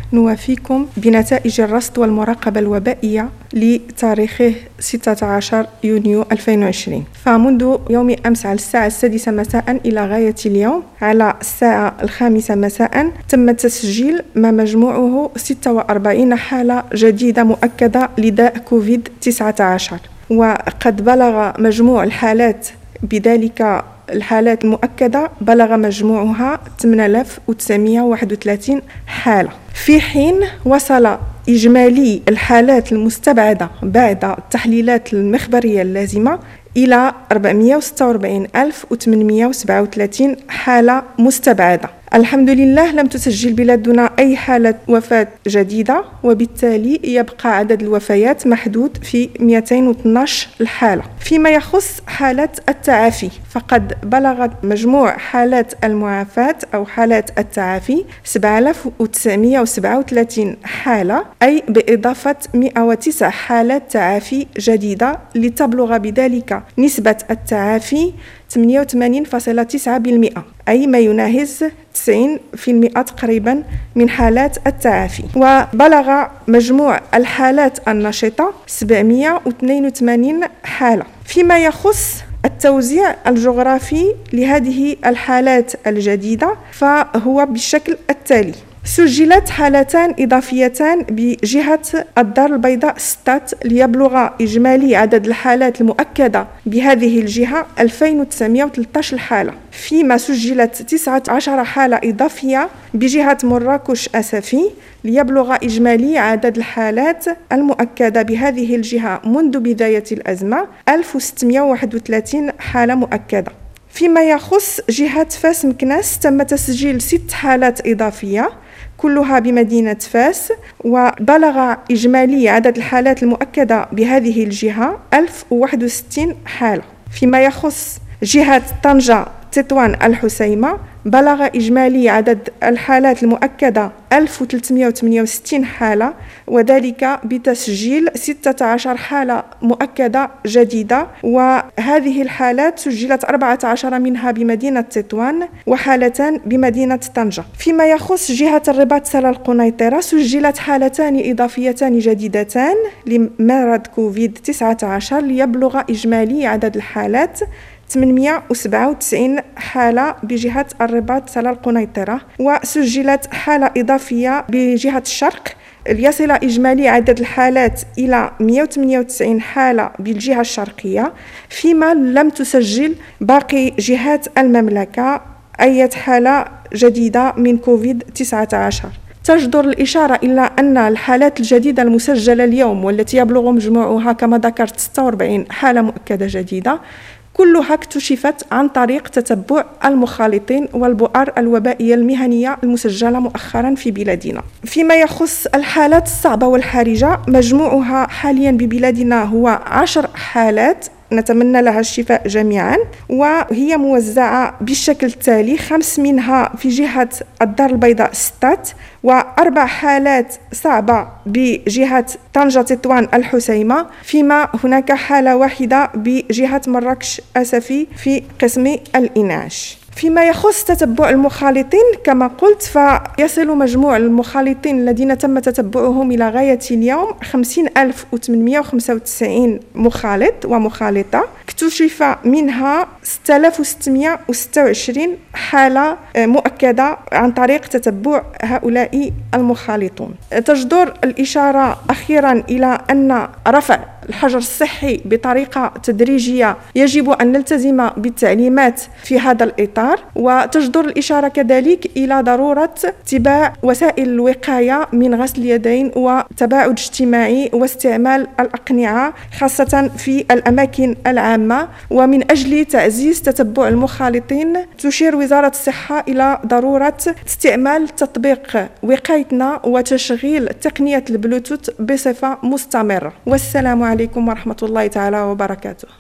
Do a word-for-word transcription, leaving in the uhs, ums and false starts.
نوافيكم بنتائج الرصد والمراقبة الوبائية لتاريخ ستة عشر يونيو ألفين وعشرين. فمنذ يوم أمس على الساعة السادسة مساء إلى غاية اليوم على الساعة الخامسة مساء تم تسجيل ما مجموعه ستة وأربعين حالة جديدة مؤكدة لداء كوفيد تسعة عشر، وقد بلغ مجموع الحالات بذلك الحالات المؤكدة بلغ مجموعها ثمانية آلاف وتسعمائة وواحد وثلاثين حالة، في حين وصل إجمالي الحالات المستبعدة بعد التحليلات المخبرية اللازمة إلى أربعمائة وستة وأربعين ألف وثمانمائة وسبعة وثلاثين حالة مستبعدة. الحمد لله لم تسجل بلادنا أي حالة وفاة جديدة، وبالتالي يبقى عدد الوفيات محدود في مئتين واثني عشر الحالة. فيما يخص حالة التعافي فقد بلغت مجموع حالات المعافاة أو حالات التعافي سبعة آلاف وتسعمائة وسبعة وثلاثين حالة، أي بإضافة مئة وتسعة حالات تعافي جديدة، لتبلغ بذلك نسبة التعافي ثمانية وثمانين فاصلة تسعة بالمئة، أي ما يناهز تسعين بالمئة تقريبا من حالات التعافي. وبلغ مجموع الحالات النشطة سبعمائة واثنين وثمانين حالة. فيما يخص التوزيع الجغرافي لهذه الحالات الجديدة فهو بالشكل التالي: سجلت حالتان إضافيتان بجهة الدار البيضاء ستات ليبلغ إجمالي عدد الحالات المؤكدة بهذه الجهة ألفين وتسعمائة وثلاثة عشر حالة، فيما سجلت تسعة عشر حالة إضافية بجهة مراكش أسفي ليبلغ إجمالي عدد الحالات المؤكدة بهذه الجهة منذ بداية الأزمة ألف وستمائة وواحد وثلاثين حالة مؤكدة. فيما يخص جهة فاس مكناس تم تسجيل ست حالات إضافية كلها بمدينة فاس، وبلغ إجمالي عدد الحالات المؤكدة بهذه الجهة ألف وواحد وستين حالة. فيما يخص جهة طنجة تطوان الحسيمة بلغ إجمالي عدد الحالات المؤكدة ألف وثلاثمائة وثمانية وستين حالة، وذلك بتسجيل ستة عشر حالة مؤكدة جديدة، وهذه الحالات سجلت أربعة عشر منها بمدينة تطوان وحالتان بمدينة طنجة. فيما يخص جهة الرباط سلا القنيطرة سجلت حالتان إضافيتان جديدتان لمرض كوفيد تسعة عشر ليبلغ إجمالي عدد الحالات ثمانمائة وسبعة وتسعين حالة بجهة الرباط سلا القنيطرة، وسجلت حالة إضافية بجهة الشرق ليصل إجمالي عدد الحالات إلى مئة وثمانية وتسعين حالة بالجهة الشرقية، فيما لم تسجل باقي جهات المملكة أي حالة جديدة من كوفيد تسعة عشر. تجدر الإشارة إلى أن الحالات الجديدة المسجلة اليوم والتي يبلغ مجموعها كما ذكرت ستة وأربعين حالة مؤكدة جديدة كلها اكتشفت عن طريق تتبع المخالطين والبؤر الوبائية المهنية المسجلة مؤخرا في بلادنا. فيما يخص الحالات الصعبة والحرجة مجموعها حاليا ببلادنا هو عشر حالات نتمنى لها الشفاء جميعا، وهي موزعة بالشكل التالي: خمس منها في جهة الدار البيضاء ستات، وأربع حالات صعبة بجهة طنجة تطوان الحسيمة، فيما هناك حالة واحدة بجهة مراكش أسفي في قسم الإنعاش. فيما يخص تتبع المخالطين كما قلت فيصل مجموع المخالطين الذين تم تتبعهم إلى غاية اليوم خمسين ألف وثمانمائة وخمسة وتسعين مخالط ومخالطة، اكتشف منها ستة آلاف وستمائة وستة وعشرين حالة مؤكدة عن طريق تتبع هؤلاء المخالطون. تجدر الإشارة أخيرا إلى أن رفع الحجر الصحي بطريقة تدريجية يجب أن نلتزم بالتعليمات في هذا الإطار، وتجدر الإشارة كذلك إلى ضرورة اتباع وسائل الوقاية من غسل اليدين وتباعد اجتماعي واستعمال الأقنعة خاصة في الأماكن العامة. ومن أجل تعزيز تتبع المخالطين تشير وزارة الصحة إلى ضرورة استعمال تطبيق وقايتنا وتشغيل تقنية البلوتوث بصفة مستمرة. والسلام عليكم ورحمة الله تعالى وبركاته.